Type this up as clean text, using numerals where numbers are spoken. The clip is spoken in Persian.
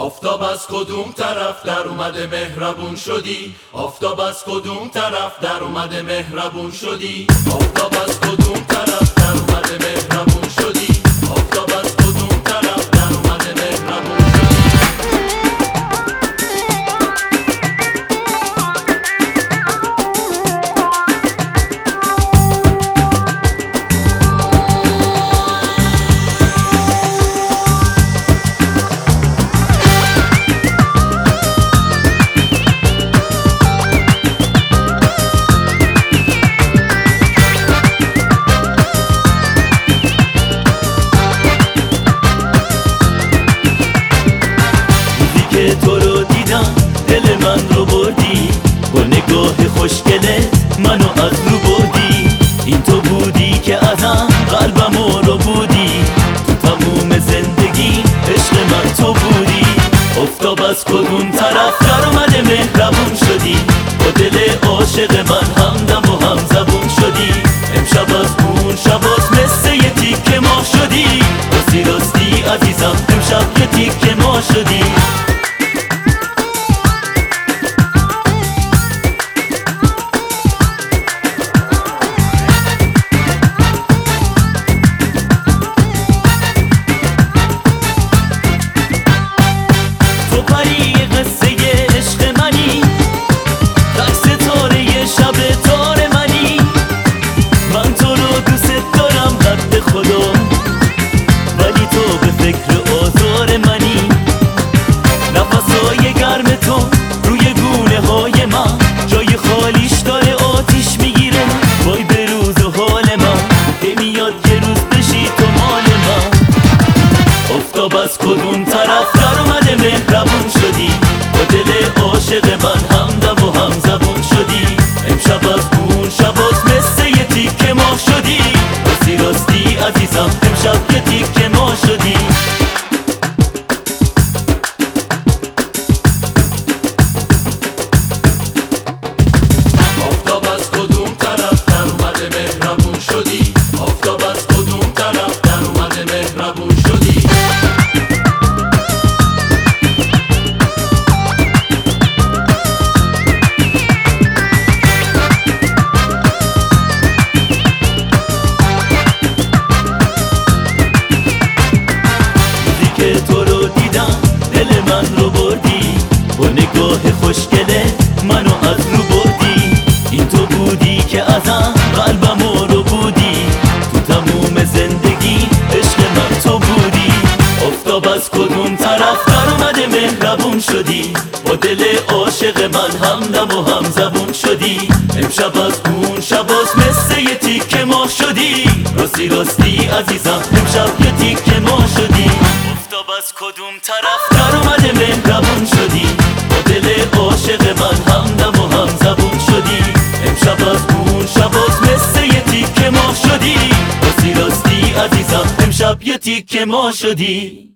آفتاب از کدوم طرف در اومده مهربون شدی؟ آفتاب از کدوم طرف در اومده مهربون شدی؟ آفتاب از کدوم طرف در اومده مهربون شدی؟ آفتاب از کدوم طرف در اومده مهربون شدی؟ تو رو دیدم دل من رو بردی، با نگاه خوشگلت منو از رو بردی. این تو بودی که ازم قلبم رو بودی، تو تموم زندگی عشق من تو بودی. آفتاب از کدوم طرف در اومده مهربون شدی، با دل عاشق من همدم و هم زبون شدی. امشب از اون شباز مثل یه تیکه ماه شدی، راستی راستی عزیزم امشب یه تیکه ماه شدی. ولی تو به فکر آزار منی، نفسای گرم تو روی گونه های من جای خالیش داره آتیش میگیره. وای به روز و حال من نمیاد یه روز بشی تو مال من. آفتاب از کدوم طرف در اومده مهربون شدی، با دل عاشق من همدم و هم زبون شدی. امشب از اون شباز مثل یه تیکه ماه شدی، راستی راستی عزیزم امشب یه تیکه ماه شدی. آفتاب از کدوم طرف در اومده مهربون شدی؟ آفتاب از کدوم طرف در اومده مهربون شدی؟ تو رو دیدم دل من رو بردی، با نگاه خوشگلت منو از رو بردی. این تو بودی که ازم قلبم رو بودی، تو تموم زندگی عشق من تو بودی. آفتاب از کدوم طرف در اومده مهربون شدی، با دل عاشق من همدم و هم زبون شدی. امشب از اون شباز مثل یه تیکه ماه شدی، راستی راستی عزیزم امشب یه تیکه ماه شدی. آفتاب از کدوم طرف در اومده مهربون شدی، با دل عاشق من همدم و هم زبون شدی. امشب از اون شباز مثل یه تیکه ماه شدی، راستی راستی عزیزم امشب یه تیکه ماه شدی.